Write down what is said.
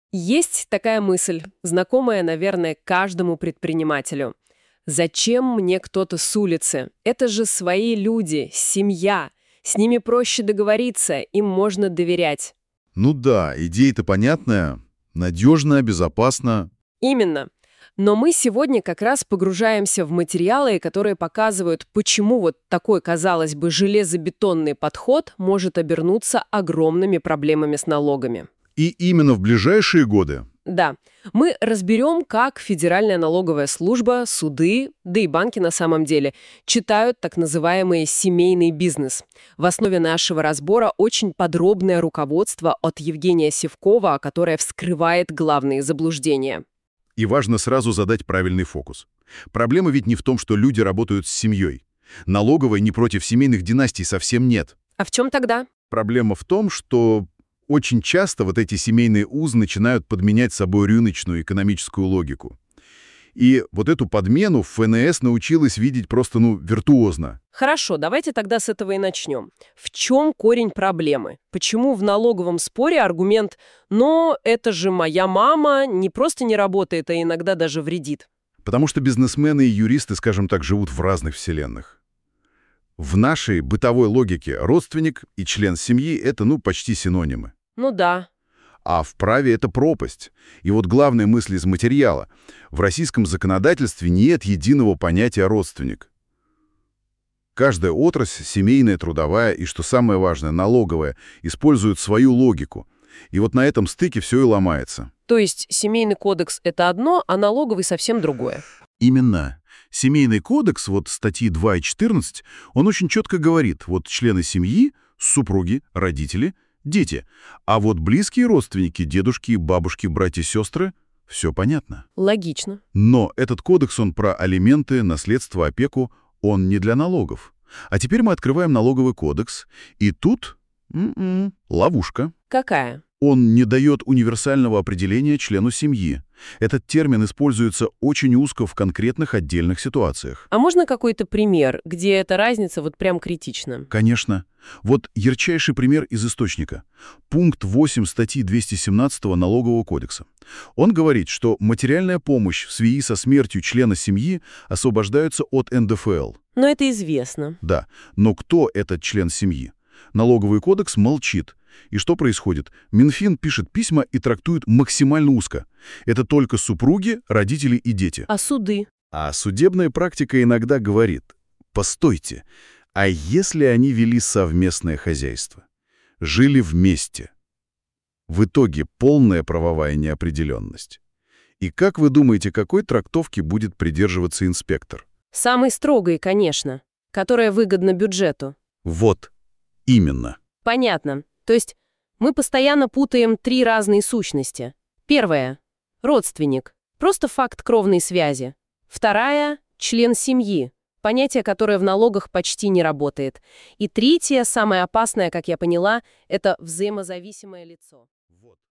Есть такая мысль, знакомая, наверное, каждому предпринимателю. Зачем мне кто-то с улицы? Это же свои люди, семья. С ними проще договориться, им можно доверять. Ну да, идея-то понятная, надежная, безопасно. Именно. Но мы сегодня как раз погружаемся в материалы, которые показывают, почему вот такой, казалось бы, железобетонный подход может обернуться огромными проблемами с налогами. И именно в ближайшие годы. Да, мы разберем, как Федеральная налоговая служба, суды, да и банки на самом деле, читают так называемый семейный бизнес. В основе нашего разбора очень подробное руководство от Евгения Сивкова, которое вскрывает главные заблуждения. И важно сразу задать правильный фокус. Проблема ведь не в том, что люди работают с семьей. Налоговой не против семейных династий совсем нет. А в чем тогда? Проблема в том, что очень часто вот эти семейные узы начинают подменять собой рыночную экономическую логику. И вот эту подмену ФНС научилась видеть просто, виртуозно. Хорошо, давайте тогда с этого и начнем. В чем корень проблемы? Почему в налоговом споре аргумент «но это же моя мама» не просто не работает, а иногда даже вредит? Потому что бизнесмены и юристы, скажем так, живут в разных вселенных. В нашей бытовой логике родственник и член семьи — это, почти синонимы. Ну да. А в праве это пропасть. И вот главная мысль из материала. В российском законодательстве нет единого понятия «родственник». Каждая отрасль, семейная, трудовая и, что самое важное, налоговая, используют свою логику. И вот на этом стыке все и ломается. То есть семейный кодекс — это одно, а налоговый совсем другое. Именно. Семейный кодекс, вот статьи 2 и 14, он очень четко говорит, вот члены семьи, супруги, родители, дети. А вот близкие родственники, дедушки, бабушки, братья, сестры — все понятно. Логично. Но этот кодекс, он про алименты, наследство, опеку, он не для налогов. А теперь мы открываем налоговый кодекс, и тут ловушка. Какая? Он не дает универсального определения члену семьи. Этот термин используется очень узко в конкретных отдельных ситуациях. А можно какой-то пример, где эта разница вот прям критична? Конечно. Вот ярчайший пример из источника. Пункт 8 статьи 217 Налогового кодекса. Он говорит, что материальная помощь в связи со смертью члена семьи освобождается от НДФЛ. Но это известно. Да, но кто этот член семьи? Налоговый кодекс молчит. И что происходит? Минфин пишет письма и трактует максимально узко. Это только супруги, родители и дети. А суды? А судебная практика иногда говорит: постойте, а если они вели совместное хозяйство? Жили вместе? В итоге полная правовая неопределенность. И как вы думаете, какой трактовки будет придерживаться инспектор? Самой строгой, конечно, которая выгодна бюджету. Вот, именно. Понятно. То есть мы постоянно путаем три разные сущности. Первая — родственник. Просто факт кровной связи. Вторая — член семьи. Понятие, которое в налогах почти не работает. И третье, самое опасное, как я поняла, это взаимозависимое лицо. Вот.